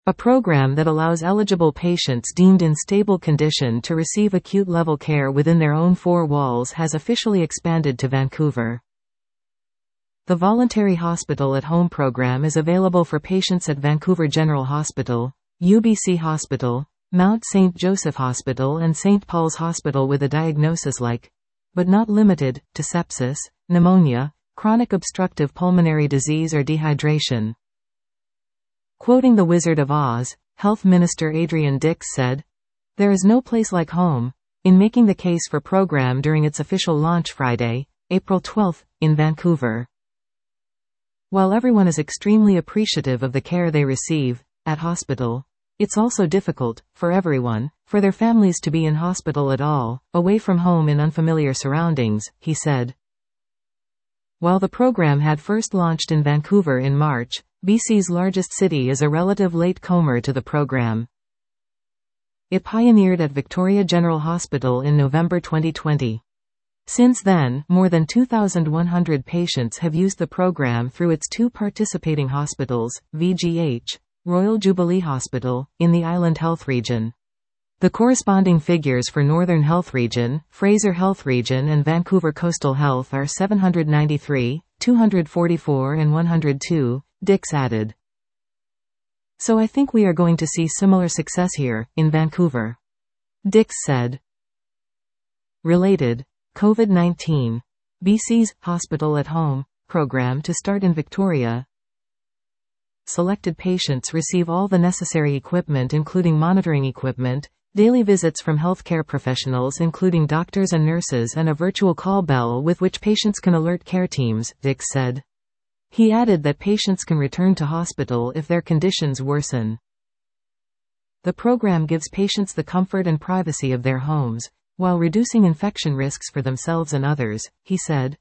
A program that allows eligible patients deemed in stable condition to receive acute-level care within their own four walls has officially expanded to Vancouver. The Voluntary Hospital at Home program is available for patients at Vancouver General Hospital, UBC Hospital, Mount St. Joseph Hospital and St. Paul's Hospital with a diagnosis like, but not limited, to sepsis, pneumonia, chronic obstructive pulmonary disease or dehydration. Quoting The Wizard of Oz, Health Minister Adrian Dix said, "There is no place like home," in making the case for program during its official launch Friday, April 12, in Vancouver. While everyone is extremely appreciative of the care they receive at hospital, it's also difficult, for everyone, for their families to be in hospital at all, away from home in unfamiliar surroundings, he said. While the program had first launched in Vancouver in March, BC's largest city is a relative latecomer to the program. It pioneered at Victoria General Hospital in November 2020. Since then, more than 2,100 patients have used the program through its two participating hospitals, VGH, Royal Jubilee Hospital, in the Island Health Region. The corresponding figures for Northern Health Region, Fraser Health Region and Vancouver Coastal Health are 793, 244 and 102, Dix added. So I think we are going to see similar success here, in Vancouver. Dix said. Related. COVID-19. BC's Hospital at Home program to start in Victoria. Selected patients receive all the necessary equipment including monitoring equipment, daily visits from healthcare professionals including doctors and nurses and a virtual call bell with which patients can alert care teams, Dix said. He added that patients can return to hospital if their conditions worsen. The program gives patients the comfort and privacy of their homes, while reducing infection risks for themselves and others, he said.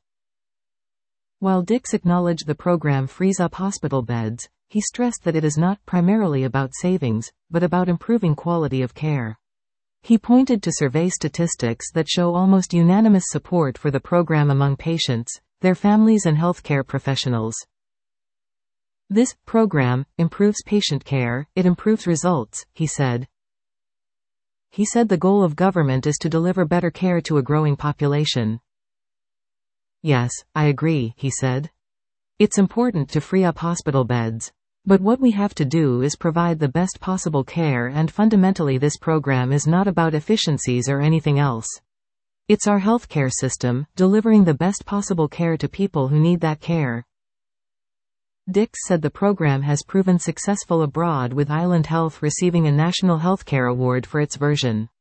While Dix acknowledged the program frees up hospital beds, he stressed that it is not primarily about savings, but about improving quality of care. He pointed to survey statistics that show almost unanimous support for the program among patients, their families and healthcare professionals. This program improves patient care, it improves results, he said. He said the goal of government is to deliver better care to a growing population. Yes, I agree, he said. It's important to free up hospital beds. But what we have to do is provide the best possible care, and fundamentally this program is not about efficiencies or anything else. It's our healthcare system, delivering the best possible care to people who need that care. Dix said the program has proven successful abroad with Island Health receiving a National Healthcare Award for its version.